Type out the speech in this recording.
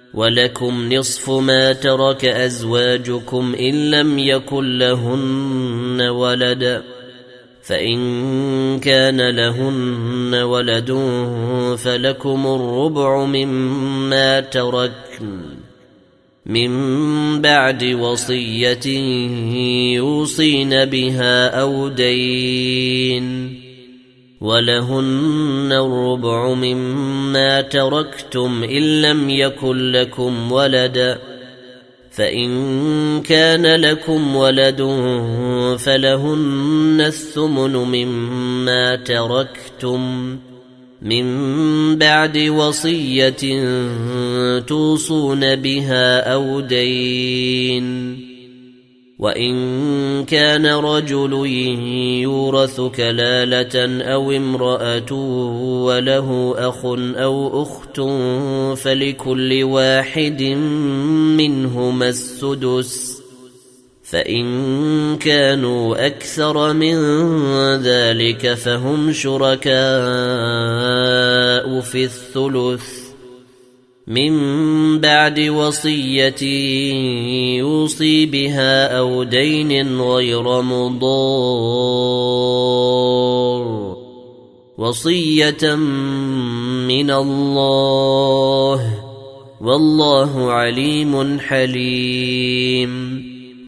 ولكم نصف ما ترك أزواجكم إن لم يكن لهن ولد فإن كان لهن ولد فلكم الربع مما تركن من بعد وصية يوصين بها أو دين ولهن الربع مما تركتم إن لم يكن لكم ولد فإن كان لكم ولد فلهن الثمن مما تركتم من بعد وصية توصون بها أو دين وإن كان رجل يورث كلالة أو امرأة وله أخ أو أخت فلكل واحد منهما السدس فإن كانوا أكثر من ذلك فهم شركاء في الثلث من بعد وصية يوصي بها أو دين غير مضار وصية من الله والله عليم حليم